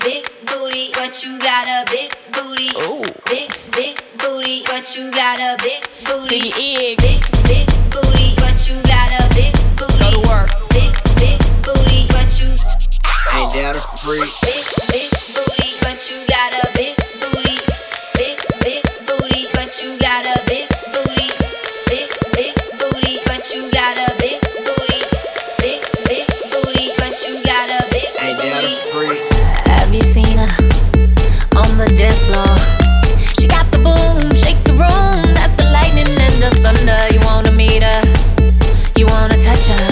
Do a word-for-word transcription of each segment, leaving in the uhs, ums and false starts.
big booty, but you got a big booty. Ooh. Big, big booty, but you got a big booty. To your egg. Big, big booty, but you got a big booty. Go to work. Big, big booty, but you Ain't that a freak? big, big booty, but you got a big booty. Big, big booty, but you got a big booty. Big, big booty, but you got a big booty. Big, big booty, but you got a big booty. Ain't that a freak? Have you seen her on the dance floor? She got the boom, shake the room. That's the lightning and the thunder. You wanna meet her, you wanna touch her.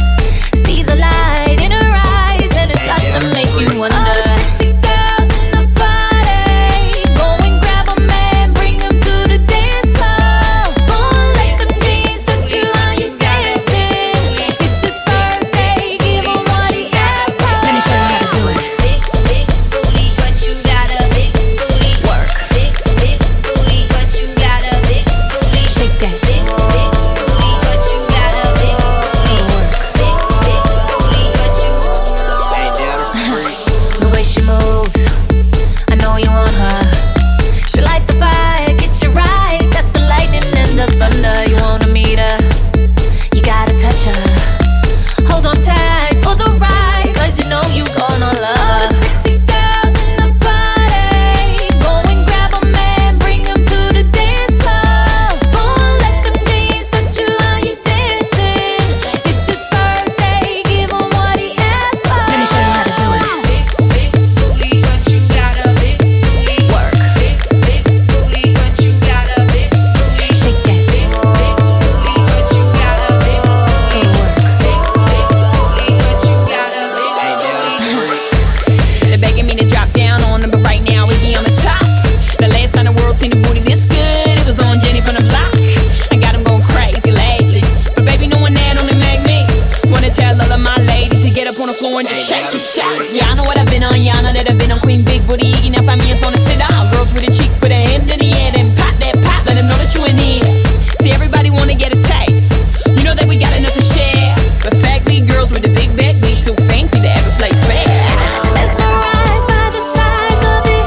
See the light in her eyes, and it starts to make you wonder. All the sexy girls in the party, go and grab a man, bring him to the dance floor. Go and let them dance, touch you while you're dancing. It's his birthday, give him what he asked for. Let me show you how to do it. Big, big booty, but you got a big booty. Work. Big, big booty, but you got a big booty. Shake that. Big, big booty, but you got a big booty. Big, big booty, but you Ain't that a freak? The way she moves, I know you want her. She light the fire, get you right. That's the lightning and the thunder. You wanna meet her, you gotta touch her. Hold on tight for the ride, cause you know you gonna love her. All the sexy girls in the party, go and grab a man, bring him to the dance floor. Go and let them dance, touch you while you're dancing. It's his birthday, give him what he asked for. Let me show you how to do it. big, big booty, but you got a big booty. Work. Big, big booty, but you got a big booty. Shake that. Big, big booty, but you got a big booty. Big, big booty, but you got a big Ain't that a booty. freak? They're begging me to drop down on them, but right now we be on the top. The last time the world seen a booty this good, it was on Jenny from the block. I got them going crazy lately, but baby, knowing that only make me wanna tell all of my ladies to get up on the floor and just shake it, shake. Yeah, I know what I've been on, yeah, I know that I've been on Queen Big Booty. Iggy, now find me up on the sit down. Girls with the cheeks, put their hands in the air, then pop that pop, let them know that you in here. See, everybody wanna get a taste. You know that we got enough to share, but fact, we girls with the big back, we too fancy to ever play fair. Mesmerized by the size of it.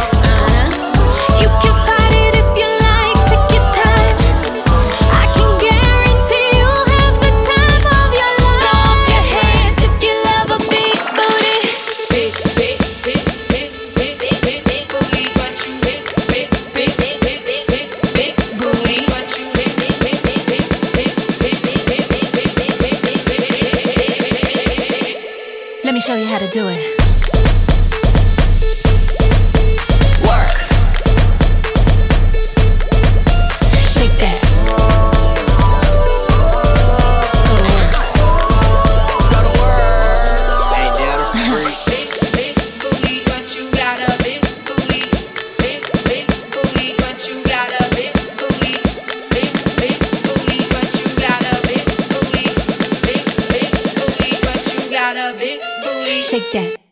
You can fight it if you like. Take your time. I can guarantee you'll have the time of your life. Throw up your hands if you love a big booty. Big, big, big, big, big, big, big, big booty, but you big, big, big, big, big, big, big, big booty, but you big, big, big, big, big, big, big, big, big, big, big, big, big, big. Let me show you how to do it. Work. Shake that. Go to work. Go to work. Ain't that a freak? Big, big booty, but you got a big booty. Big, big booty, but you got a big booty. Big, big booty, but you got a big booty. Big, big booty, but you got a big booty. Shake that.